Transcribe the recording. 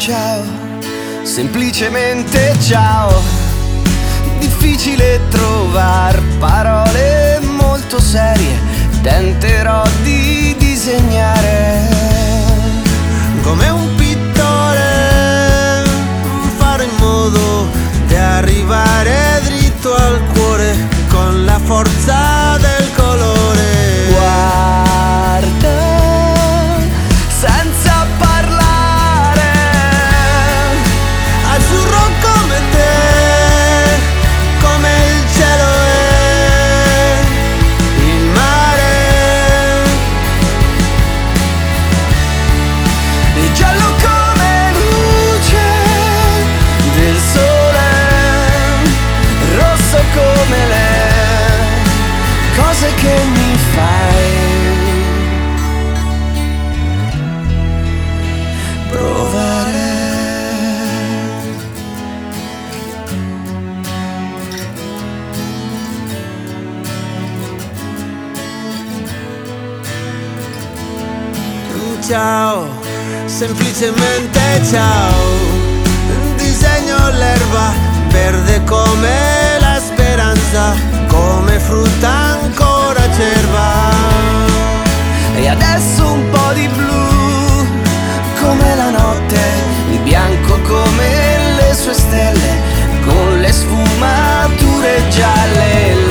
ciao, semplicemente ciao. Difficile trovar parole molto serie, tenterò di disegnare come un pittore, fare in modo di arrivare dritto al cuore con la forza del colore. Guarda senza parlare, azzurro come te, come il cielo e il mare, e giallo come luce del sole, rosso come le cose che mi fai provare. Ciao, semplicemente ciao. Disegno l'erba verde come la speranza, come frutta ancora acerba. E adesso un po' di blu come la notte, il bianco come le sue stelle, con le sfumature gialle.